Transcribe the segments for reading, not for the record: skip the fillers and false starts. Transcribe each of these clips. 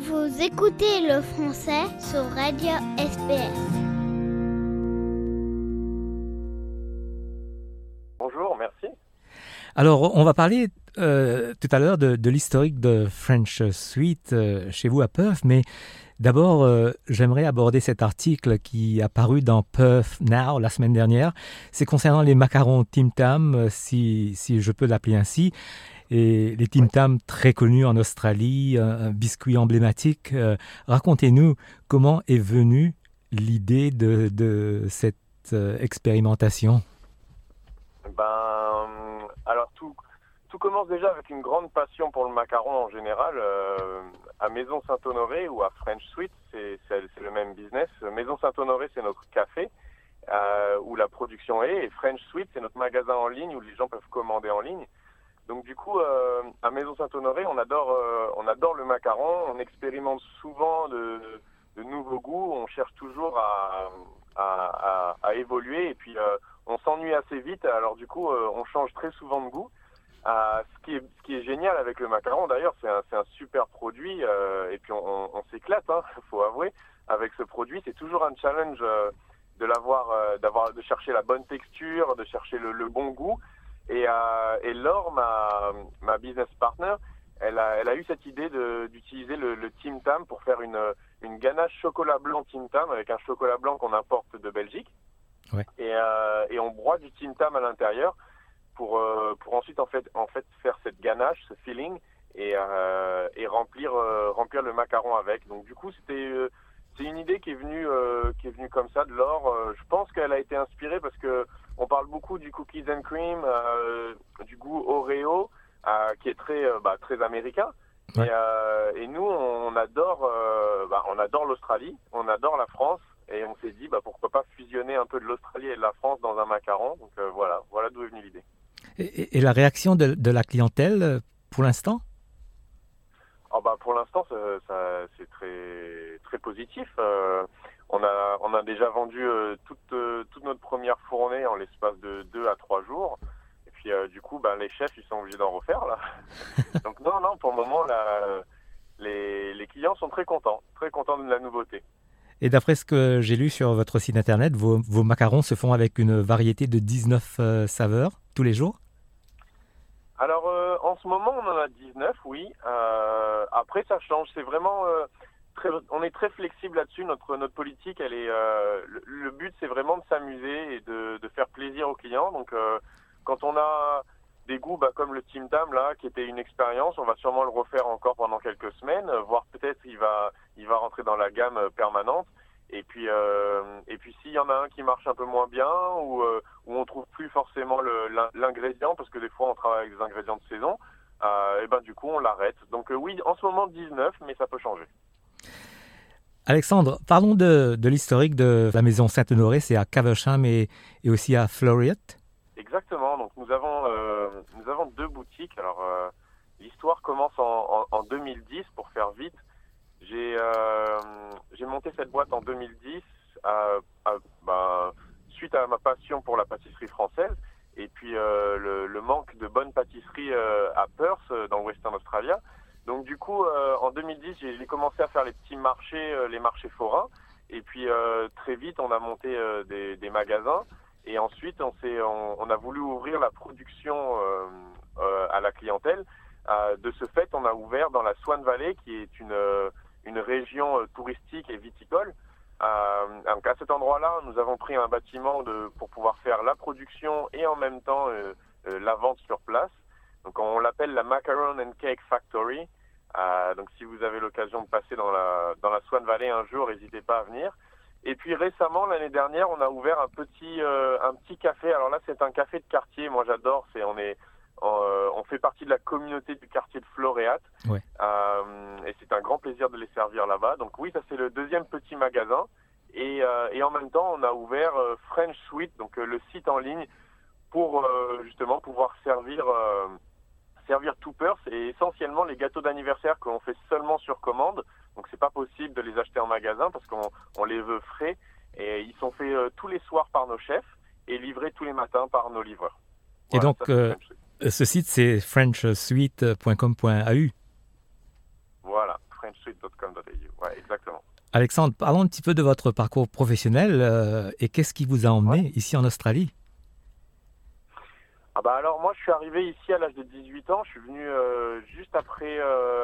Vous écoutez le français sur Radio SPS. Bonjour, merci. Alors, on va parler tout à l'heure de l'historique de French Sweet chez vous à Perth, mais d'abord, j'aimerais aborder cet article qui est apparu dans Perth Now la semaine dernière. C'est concernant les macarons Tim Tam, si je peux l'appeler ainsi. Et les Tim Tam, très connus en Australie, un biscuit emblématique. Racontez-nous comment est venue l'idée de cette expérimentation. Alors tout commence déjà avec une grande passion pour le macaron en général. À Maison Saint-Honoré ou à French Sweet, c'est le même business. Maison Saint-Honoré, c'est notre café où la production est, et French Sweet, c'est notre magasin en ligne où les gens peuvent commander en ligne. Donc du coup, à Maison Saint-Honoré, on adore le macaron. On expérimente souvent de nouveaux goûts. On cherche toujours à évoluer, et puis on s'ennuie assez vite. Alors du coup, on change très souvent de goût. Ce qui est génial avec le macaron, d'ailleurs, c'est un super produit, et puis on s'éclate, faut avouer, avec ce produit. C'est toujours un challenge de chercher la bonne texture, de chercher le bon goût. Et Laure, ma business partner, elle a eu cette idée d'utiliser le Tim Tam pour faire une ganache chocolat blanc Tim Tam avec un chocolat blanc qu'on importe de Belgique. Ouais. Et on broie du Tim Tam à l'intérieur pour ensuite en fait faire cette ganache, ce filling, et remplir le macaron avec. Donc du coup, c'est une idée qui est venue comme ça de Laure. Je pense qu'elle a été inspirée parce que on parle beaucoup du cookies and cream, du goût Oreo, qui est très américain. Ouais. Et nous, on adore l'Australie, on adore la France, et on s'est dit pourquoi pas fusionner un peu de l'Australie et de la France dans un macaron. Donc voilà d'où est venue l'idée. Et la réaction de la clientèle pour l'instant? Pour l'instant, c'est très très positif. On a déjà vendu toute notre première fournée en l'espace de 2 à 3 jours. Et puis du coup, les chefs, ils sont obligés d'en refaire là. Donc non, pour le moment, les clients sont très contents de la nouveauté. Et d'après ce que j'ai lu sur votre site internet, vos macarons se font avec une variété de 19 saveurs tous les jours? Alors, en ce moment, on en a 19, oui. Après, ça change. C'est vraiment... on est très flexible là-dessus. Notre politique, elle est... le but, c'est vraiment de s'amuser et de faire plaisir aux clients. Donc, quand on a des goûts comme le Tim Tam, là, qui était une expérience, on va sûrement le refaire encore pendant quelques semaines, voire peut-être il va rentrer dans la gamme permanente. Et puis s'il y en a un qui marche un peu moins bien, ou où on trouve plus forcément l'ingrédient, parce que des fois on travaille avec des ingrédients de saison, et du coup on l'arrête. Donc oui, en ce moment 19, mais ça peut changer. Alexandre, parlons de l'historique de la Maison Saint-Honoré. C'est à Caversham et aussi à Floreat. Exactement. Donc nous avons 2 boutiques. Alors l'histoire commence en 2010, pour faire vite. J'ai monté cette boîte en 2010 suite à ma passion pour la pâtisserie française, et puis le manque de bonnes pâtisseries à Perth, dans Western Australia. Donc du coup, en 2010, j'ai commencé à faire les petits marchés, les marchés forains, et puis très vite, on a monté des magasins, et ensuite, on a voulu ouvrir la production à la clientèle. De ce fait, on a ouvert dans la Swan Valley, qui est une région touristique et viticole. Donc à cet endroit-là, nous avons pris un bâtiment pour pouvoir faire la production et en même temps la vente sur place. Donc on l'appelle la Macaron and Cake Factory. Donc si vous avez l'occasion de passer dans la Swan Valley un jour, n'hésitez pas à venir. Et puis récemment, l'année dernière, on a ouvert un petit café. Alors là, c'est un café de quartier. Moi, j'adore. On fait partie de la communauté du quartier de Floreat. Ouais. Et c'est un grand plaisir de les servir là-bas. Donc oui, ça c'est le 2e petit magasin. Et en même temps, on a ouvert French Sweet, donc le site en ligne, pour justement pouvoir servir tout Perth, et essentiellement les gâteaux d'anniversaire qu'on fait seulement sur commande. Donc c'est pas possible de les acheter en magasin parce qu'on les veut frais. Et ils sont faits tous les soirs par nos chefs et livrés tous les matins par nos livreurs. Voilà, et donc... ce site, c'est frenchsweet.com.au. Voilà, frenchsweet.com.au. .com.au. Ouais, exactement. Alexandre, parlons un petit peu de votre parcours professionnel et qu'est-ce qui vous a emmené ici en Australie? Alors moi, je suis arrivé ici à l'âge de 18 ans. Je suis venu juste après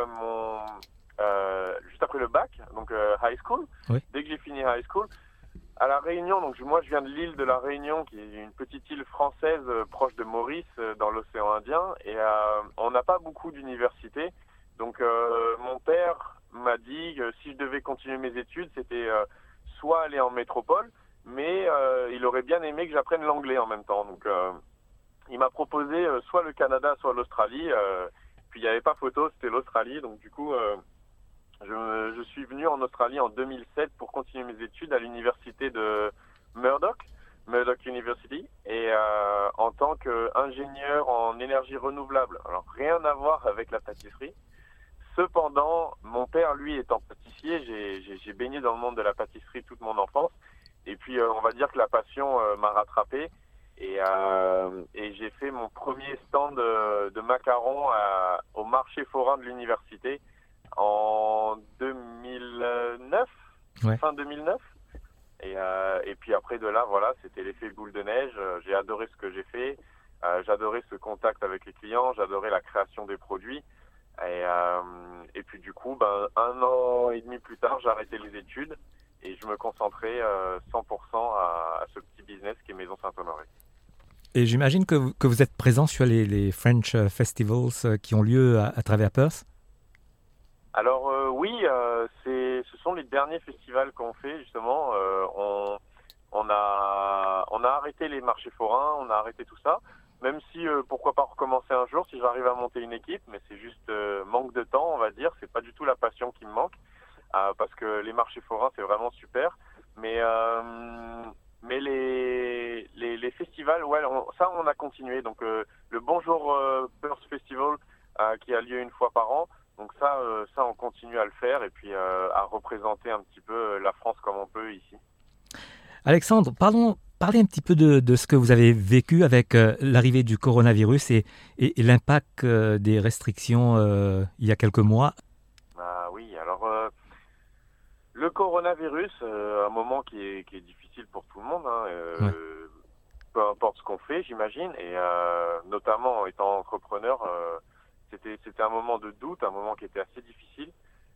juste après le bac, donc high school. Oui. Dès que j'ai fini high school, à La Réunion. Donc moi, je viens de l'île de La Réunion, qui est une petite île française proche de Maurice, dans l'océan Indien, et on n'a pas beaucoup d'universités. Donc mon père m'a dit que si je devais continuer mes études, c'était soit aller en métropole, mais il aurait bien aimé que j'apprenne l'anglais en même temps. Donc il m'a proposé soit le Canada, soit l'Australie. Puis il n'y avait pas photo, c'était l'Australie. Donc du coup, je suis venu en Australie en 2007 pour continuer mes études à l'université de Murdoch University, et en tant qu'ingénieur en énergie renouvelable. Alors rien à voir avec la pâtisserie. Cependant, mon père, lui, étant pâtissier, j'ai baigné dans le monde de la pâtisserie toute mon enfance. Et puis, on va dire que la passion m'a rattrapé. Et j'ai fait mon premier stand de macarons au marché forain de l'université en 2009, fin 2009. Et puis après de là, voilà, c'était l'effet boule de neige. J'ai adoré ce que j'ai fait. J'adorais ce contact avec les clients. J'adorais la création des produits. Et puis du coup, 1 an et demi plus tard, j'ai arrêté les études et je me concentrais 100% à ce petit business qui est Maison Saint-Honoré. Et j'imagine que vous êtes présent sur les French Festivals qui ont lieu à travers Perth. Alors oui, ce sont les derniers festivals qu'on fait justement. On a arrêté les marchés forains, on a arrêté tout ça. Même si, pourquoi pas recommencer un jour si j'arrive à monter une équipe, mais c'est juste manque de temps, on va dire. C'est pas du tout la passion qui me manque, parce que les marchés forains, c'est vraiment super. Mais les festivals, ouais, ça, on a continué. Donc, le Bonjour Perth Festival, qui a lieu une fois par an. Donc ça, on continue à le faire et puis à représenter un petit peu la France comme on peut ici. Alexandre, parlez un petit peu de ce que vous avez vécu avec l'arrivée du coronavirus et l'impact des restrictions il y a quelques mois. Oui, alors le coronavirus, un moment qui est difficile pour tout le monde, ouais. Peu importe ce qu'on fait, j'imagine, et notamment en étant entrepreneur, c'était un moment de doute, un moment qui était assez difficile.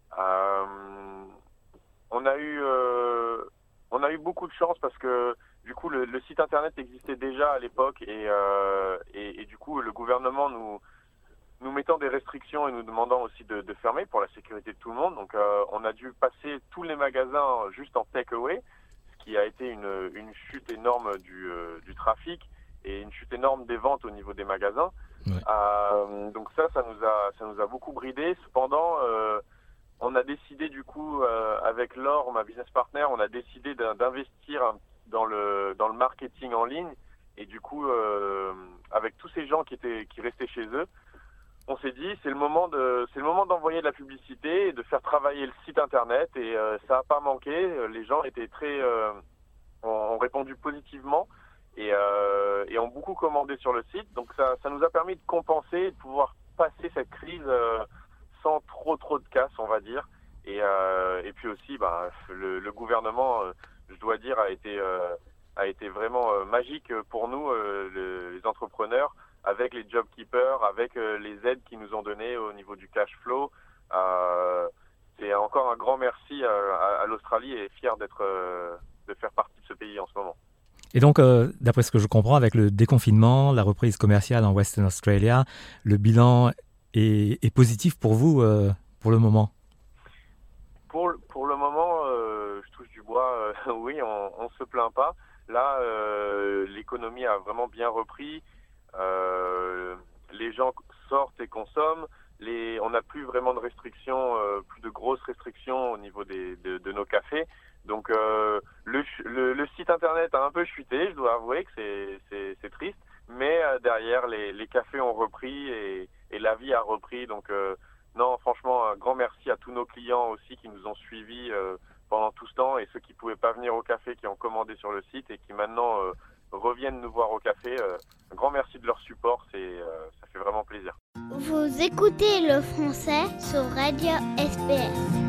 On a eu beaucoup de chance parce que du coup le site internet existait déjà à l'époque et du coup le gouvernement nous mettant des restrictions et nous demandant aussi de fermer pour la sécurité de tout le monde. Donc on a dû passer tous les magasins juste en take-away, ce qui a été une chute énorme du trafic et une chute énorme des ventes au niveau des magasins. Ouais. Donc ça nous a beaucoup bridé. Cependant, on a décidé du coup avec Laure, ma business partner, on a décidé d'investir dans le marketing en ligne et du coup avec tous ces gens qui restaient chez eux, on s'est dit c'est le moment d'envoyer de la publicité et de faire travailler le site internet et ça n'a pas manqué. Les gens étaient ont répondu positivement et ont beaucoup commandé sur le site. Donc ça nous a permis de compenser, de pouvoir passer cette crise sans trop de casse, on va dire. Et puis aussi, le gouvernement, je dois dire, a été vraiment magique pour nous, les entrepreneurs, avec les job keepers, avec les aides qu'ils nous ont données au niveau du cash flow. C'est encore un grand merci à l'Australie et fier de faire partie de ce pays en ce moment. Et donc, d'après ce que je comprends, avec le déconfinement, la reprise commerciale en Western Australia, le bilan est positif pour vous pour le moment? Pour le moment, je touche du bois, oui, on ne se plaint pas. Là, l'économie a vraiment bien repris. Les gens sortent et consomment. On n'a plus vraiment de restrictions, plus de grosses restrictions au niveau de nos cafés. Donc le site internet a un peu chuté, je dois avouer que c'est triste, mais derrière les cafés ont repris et la vie a repris. Donc non, franchement, un grand merci à tous nos clients aussi qui nous ont suivis pendant tout ce temps et ceux qui ne pouvaient pas venir au café, qui ont commandé sur le site et qui maintenant reviennent nous voir au café. Un grand merci de leur support, ça fait vraiment plaisir. Vous écoutez le français sur Radio SPS.